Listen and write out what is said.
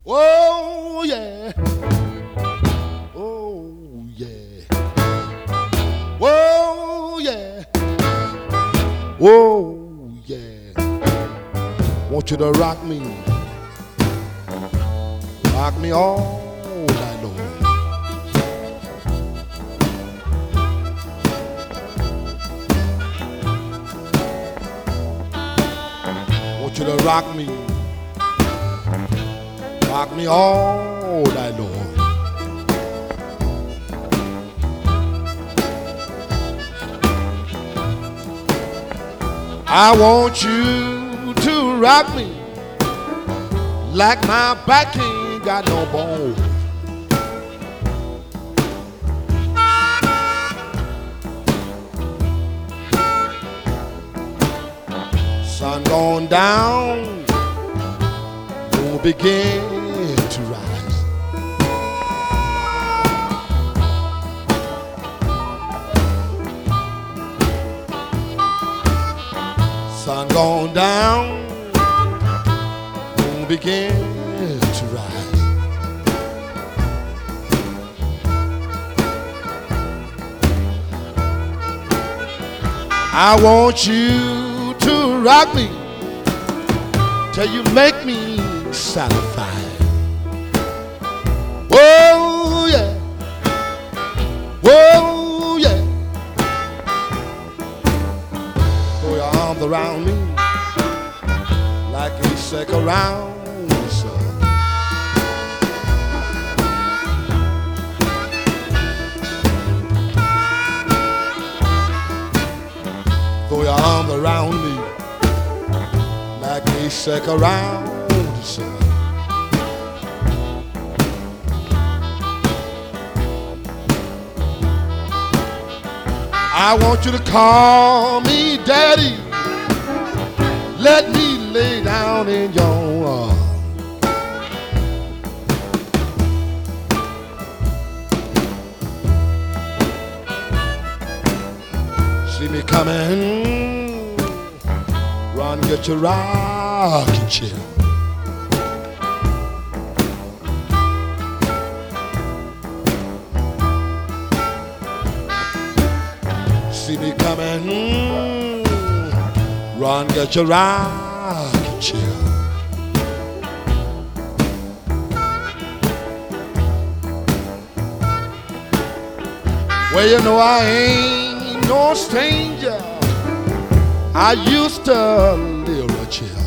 Oh yeah. Oh yeah. Oh yeah. Oh yeah. Want you to rock me all night long. Want you to rock me all night long. I want you to rock me like my back ain't got no bone. Sun gone down, moon begin to rise. Sun gone down, moon begin to rise. I want you to rock me till you make me satisfied. Oh yeah. Oh yeah. Throw your arms around me like a sack around the sun. Throw your arms around me like a sack around the sun. I want you to call me daddy. Let me lay down in your arms. See me coming, run, get your rocking chair. See me coming, run, get your rocking chair. Well, you know I ain't no stranger. I used to live a chill.